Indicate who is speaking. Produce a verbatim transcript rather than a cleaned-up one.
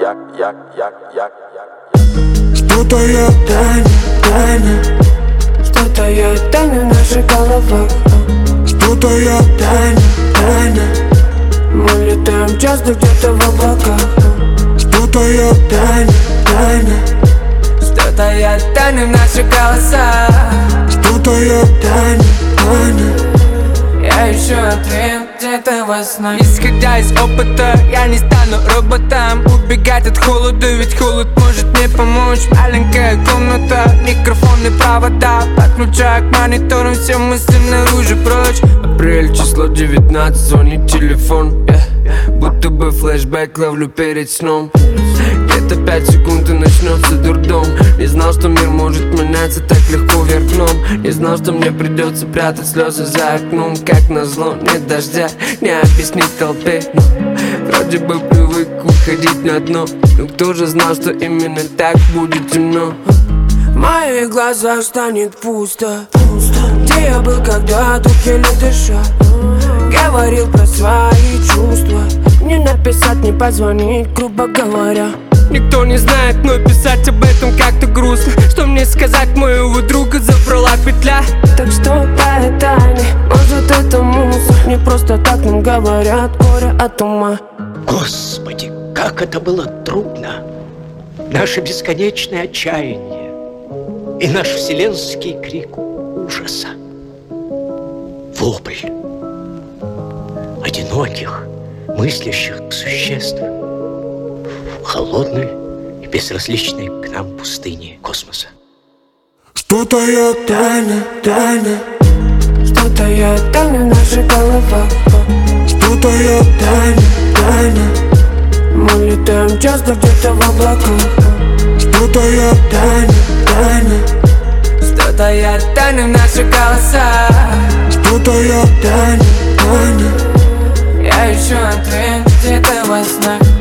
Speaker 1: як, як, як, як, як.
Speaker 2: Что-то я тайна, тайна.
Speaker 3: Что-то я тайна в наших головах.
Speaker 2: Что-то я тайна, тайна.
Speaker 3: Мы летаем часто где-то в облаках.
Speaker 2: Что-то я тайна, тайна.
Speaker 3: Что-то я тайна в наших голосах.
Speaker 2: Что-то я тайна, тайна.
Speaker 3: Я ищу ответ где-то во снах. Исходя из опыта, я не стану роботом. Убегать от холода, ведь холод может мне помочь. Маленькая комната, микрофон и провода. Подключаю к мониторам все мысли наружу прочь. Апрель, число девятнадцать, звонит телефон, yeah. Будто бы флешбэк ловлю перед сном. Где-то пять секунд и начнется дурдом. Не знал, что мир может меняться так легко вверх дном. Не знал, что мне придется прятать слезы за окном. Как назло, нет дождя, не объяснить толпе, но вроде бы привык уходить на дно. Но кто же знал, что именно так будет темно? В моих глазах станет пусто. Где я был, когда тут еле дышал? Говорил про свои чувства. Не написать, не позвонить, грубо говоря. Никто не знает, но писать об этом как-то грустно. Что мне сказать, моего друга забрала петля. Так что тайна, тайна, может это мусор. Не просто так нам говорят, горе от ума.
Speaker 4: Господи, как это было трудно. Наше бесконечное отчаяние и наш вселенский крик ужаса. Вопль одиноких, мыслящих существ в холодной и безразличной к нам пустыне космоса.
Speaker 2: Что-то я тайна, тайна.
Speaker 3: Что-то я тайна в наших головах.
Speaker 2: Что-то я тайна, тайна.
Speaker 3: Мы летаем часто где-то в облаках.
Speaker 2: Что-то я тайна, тайна.
Speaker 3: Что-то я тайна в наших голосах.
Speaker 2: Что-то я тайна, тайна.
Speaker 3: Я ищу ответ где-то во снах.